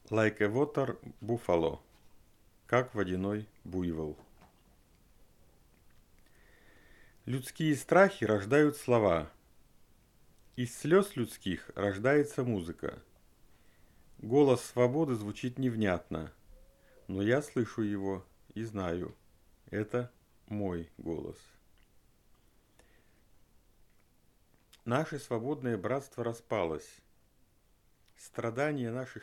Like a water buffalo, как водяной буйвол. Людские страхи рождают слова. Из слез людских рождается музыка. Голос свободы звучит невнятно, но я слышу его и знаю, это мой голос. Наше свободное братство распалось. Страдания наших